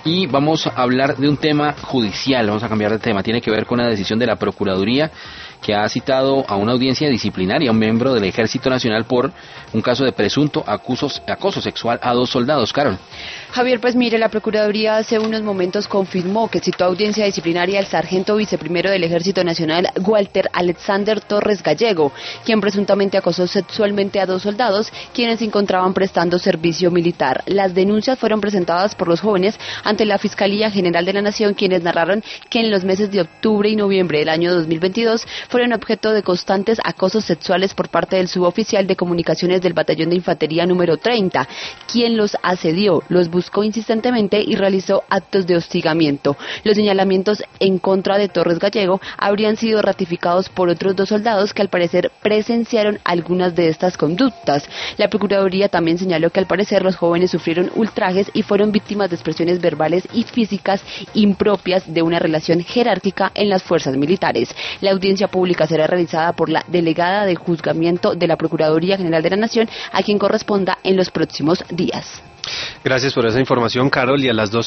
Y vamos a hablar de un tema judicial, vamos a cambiar de tema, tiene que ver con una decisión de la Procuraduría que ha citado a una audiencia disciplinaria a un miembro del Ejército Nacional por un caso de presunto acoso sexual a 2 soldados. Carol. Javier, pues mire, la Procuraduría hace unos momentos confirmó que citó a audiencia disciplinaria al sargento viceprimero del Ejército Nacional, Walter Alexander Torres Gallego, quien presuntamente acosó sexualmente a 2 soldados, quienes se encontraban prestando servicio militar. Las denuncias fueron presentadas por los jóvenes ante la Fiscalía General de la Nación, quienes narraron que en los meses de octubre y noviembre del año 2022 fueron objeto de constantes acosos sexuales por parte del suboficial de comunicaciones del Batallón de Infantería número 30, quien los asedió, los buscó insistentemente y realizó actos de hostigamiento. Los señalamientos en contra de Torres Gallego habrían sido ratificados por otros 2 soldados que al parecer presenciaron algunas de estas conductas. La Procuraduría también señaló que al parecer los jóvenes sufrieron ultrajes y fueron víctimas de expresiones verbales y físicas impropias de una relación jerárquica en las fuerzas militares. La audiencia pública será realizada por la delegada de juzgamiento de la Procuraduría General de la Nación, a quien corresponda en los próximos días. Gracias por esa información, Carol, y a las 2